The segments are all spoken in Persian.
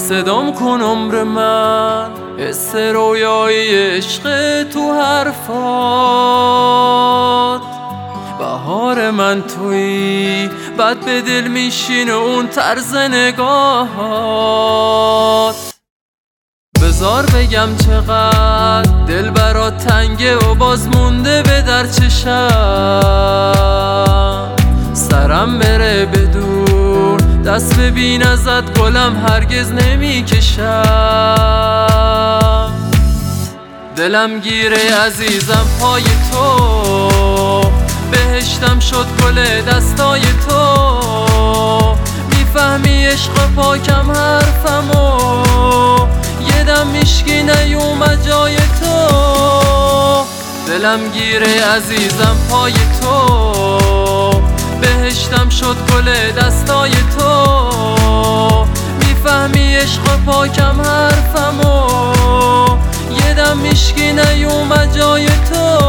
صدام کن عمر من، حس رویای عشق تو حرفات. بهار من تویی، بد به دل میشینه اون طرز نگاهات. بذار بگم چقدر دل برات تنگه و باز مونده به در چشم. سرم بره بدور، دست ببین ازت گلم هرگز نمیکشم. دلم گیره عزیزم پای تو، بهشتم شد گل دستای تو. میفهمی عشق پاکم حرفمو، یه دم میشکی نیومد جای تو. دلم گیره عزیزم پای تو، بهشتم شد گل دستای تو. میفهمی عشق پاکم حرفمو، یه دم میشکی نیومد جای تو.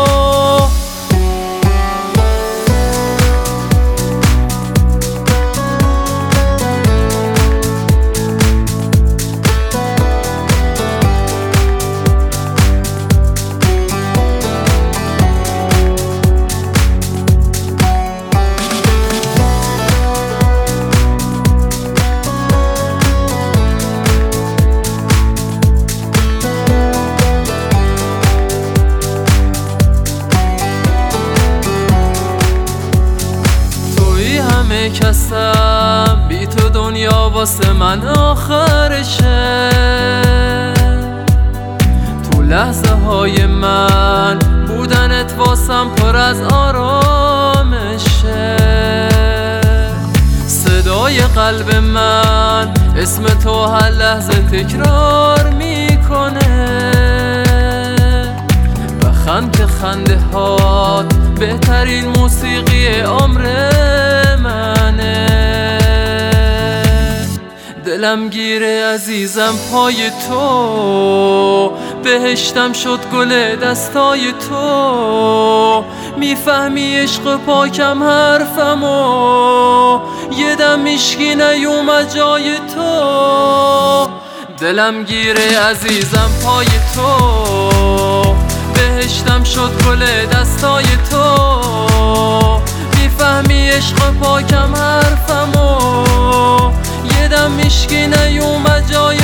کسم بی تو دنیا واسه من آخرشه. تو لحظه های من بودنت واسم پر از آرامشه. صدای قلب من اسم تو هر لحظه تکرار میکنه. بخند که خنده هات بهترین موسیقی عمر منه. دلم گیره عزیزم پای تو، بهشتم شد گل دستای تو. میفهمی عشق پاکم حرفمو، یه دم میشکی نیومد جای تو. دلم گیره عزیزم پای تو، بهشتم شد گل دستای تو. میفهمی عشق پاکم حرفمو، یه دم میشکی نیومد جای